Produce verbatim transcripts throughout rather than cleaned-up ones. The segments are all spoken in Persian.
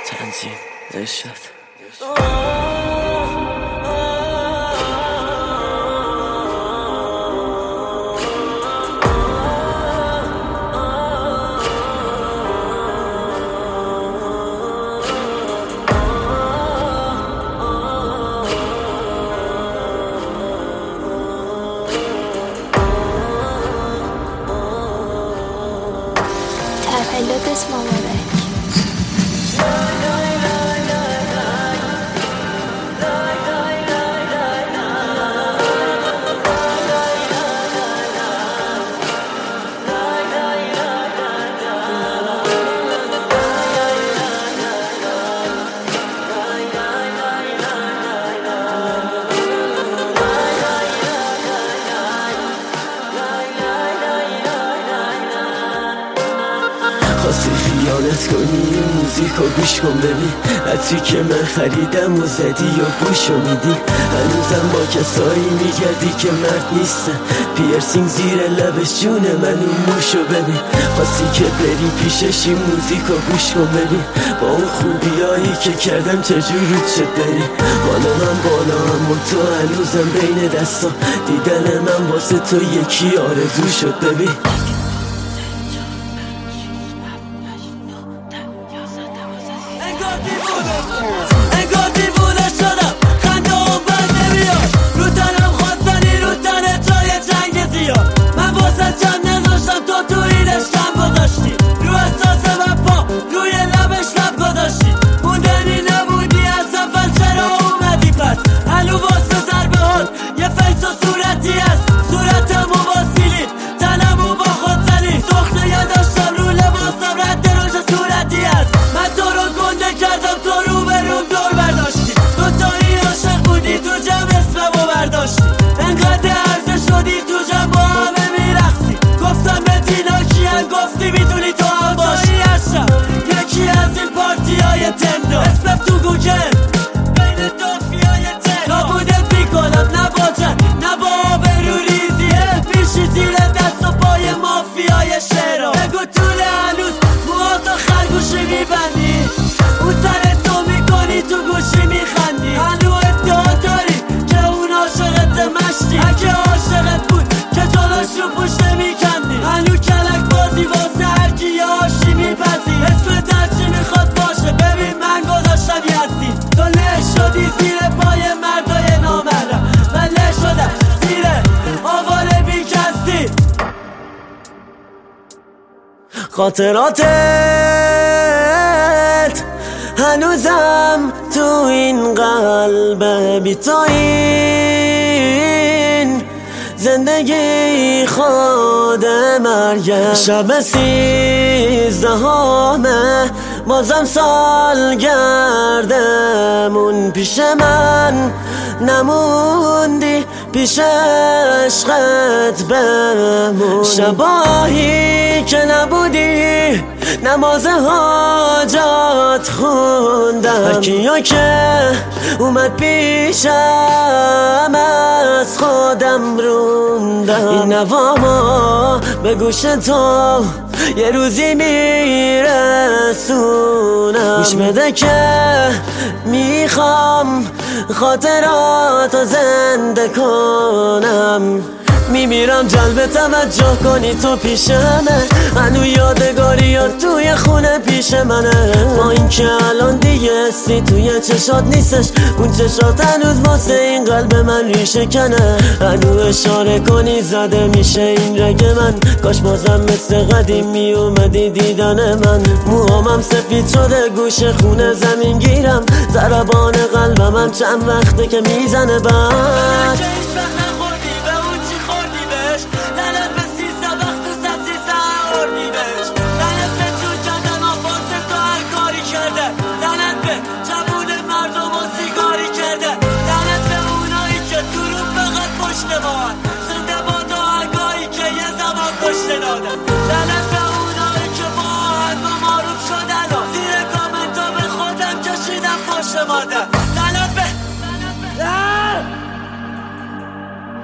تنظیم ارشاد تولد اسم مبارک. خواستی خیانت کنی این موزیکو گوش کن ببین عطری که من خریدم و زدی یا گوشو میدی هنوزم با کسایی میگردی که مرد نیستن پیرسینگ زیر لبش جونه من اون موشو ببین خواستی که بری پیشش این موزیکو گوش کن ببین با اون خوبیایی که کردم چجور رود شد بری حالا من بالا هم و تو هنوزم بین دستا دیدن من واسه تو یکی آرزو شد ببین انگار دیوونه شدم خنده هم بر نمیاد رو تنم خواستنی رو تنه جای جنگ زیاد من واسه چند نذاشتم تو تو اینش کم گذاشتی رو احساس من پا روی لبش لب گذاشتی موندنی نبودی از اول چرا اومدی پس هلو واسه ضربه هات یه فیس و صورتی هست صورتم و واسیلی تنم و با خود زنی سخته یه داشتم رو لباسم رد روش صورتی هست من تو رو گنده کردم تو رو به روم دور برداشتی تو تایی عاشق بودی تو جمع اسممو برداشتی انقدر عرضه شدی تو جمع با همه میرخصی گفتم به تینا کیه گفتی میدونی تو هم باشی هستم یکی از این پارتی های تندو اسمم تو گوگل بین دافی های تندو نابودت میکنم نه با جن نه با آبرو ریزیه پیشی زیر دست و پای مافیای شهرها بگو طول هنوز موها تا خرگوشی میبندی اون سر تو میکنی تو گوشی میخندی هنو ادعا داری که اون عاشقت مشتی اگه عاشقت بود که جلوش رو پوش نمیکندی هنو کلک بازی واسه هرکی یه آشی میپذی اسم درچی میخواد باشه ببین من گذاشتم یزدی تو له شدی زیر پای مردای نامردم من له شدم زیر آواره بیکستی خاطراتت هنوزم تو این قلب بی تو این زندگی خود مرگم شب سیزدهمه بازم سال گردمون پیش من نموندی پیش عشقت بمون شباهی که نبودی نماز حاجات خوندم هرکیا که اومد پیشم از خودم روندم این نواما به گوش تو یه روزی میرسونم گوش بده که میخوام خاطراتو زنده کنم میمیرم جلب توجه کنی تو پیشمه هنو یادگاریات توی خونه پیش منه با این که الان دیگه اسمی توی چشات نیستش اون چشات هنوز واسه این قلب من ریشه کنه هنو اشاره کنی زده میشه این رگ من کاش بازم مثل قدیم میومدی دیدن من موهامم سفید شده گوش خونه زمین گیرم ضربان قلبم هم چند وقته که میزنه بعد زنده با دعاگاهی که یه زمان کشته دادن لعنت به اونایی که با آهنگ و معروف شدن و زیر کامنتا به خودم کشیدم پشت مادر لعنت به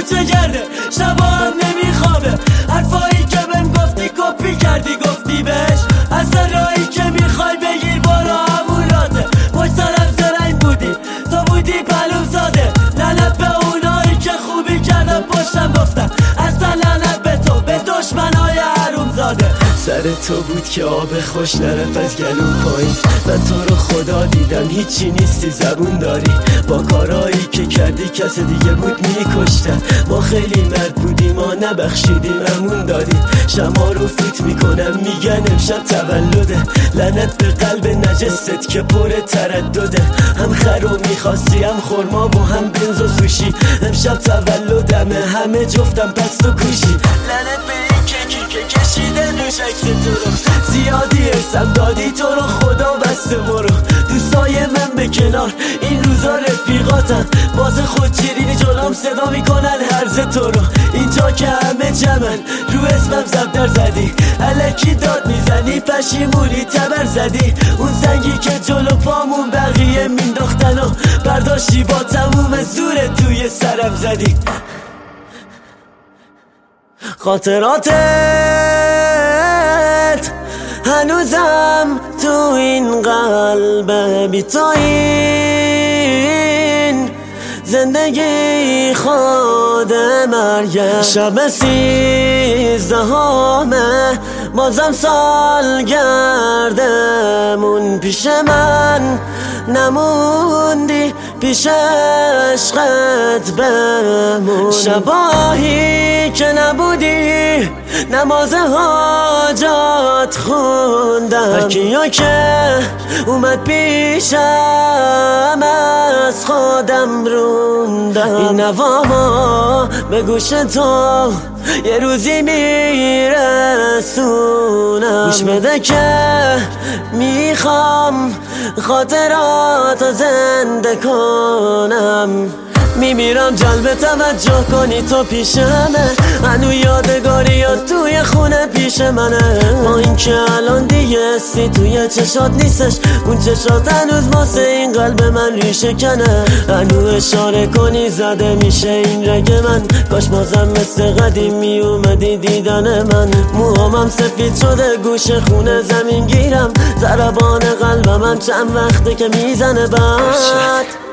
کوچه کرده، شبا هم نمیخوابه. حرفایی که بهم گفتی کپی کردی گفتی بهش، اصلا راهی که میخوای بگیر برو همون راته. پشت سرم زرنگ بودی تو بودی پلوم زاده، لعنت به اونایی که خوبی کردن پشتم گفتن، اصلا لعنت به تو به دشمنای حروم زاده. سر تو بود که آب خوش نرفت از گلو پایین، من تو رو خدا دیدم هیچی نیستی زبون داری، با کارایی که کردی کس دیگه بود میکشتن. ما خیلی مرد بودیم ما نبخشیدیم امون دادیم، شما رو فوت میکنم میگن امشب تولده، لعنت به قلب نجست که پر تردده. هم خرو میخواستی هم خورما و هم بنز و سوشی، امشب تولدمه همه جفتم پس تو کوشی. لعنت به این کیکی که کشیده دوش عکس تو رو، زیادی ارسم دادی تو رو خدا بسته برو. دوستای من به کنار این روزا رفیقاتن، باز خود چیرینی جلوم صدا میکنن هرز تو رو. اینجا که همه جمعن رو اسمم زبدر زدی، الکی داد میزنی پشیمونی تبر زدی. اون زنگی که جلو پامون بقیه مینداختن و برداشتی با تموم زور توی سرم زدی. خاطراتت هنوزم تو این قلب بی تو، این زندگی خود مرگه. شب سیزدهمه بازم سالگردمون، پیش من نموندی پیش عشقت بمون. شباهی که نبودی نماز حاجات خوندم، هرکیا که اومد پیشم از خودم روندم. این نواما به گوش تو یه روزی میرسونم، گوش بده که میخوام خاطرات زنده کنم. میمیرم جلب توجه کنی تو پیشمه، هنو یادگاریات توی خونه پیش منه. با این که الان دیگه اسمی توی چشات نیستش، اون چشات هنوز واسه این قلب من ریشه کنه. هنو اشاره کنی زده میشه این رگ من، کاش بازم مثل قدیم میومدی دیدن من. موهامم سفید شده گوش خونه زمین گیرم، ضربان قلبم چند وقته که میزنه بعد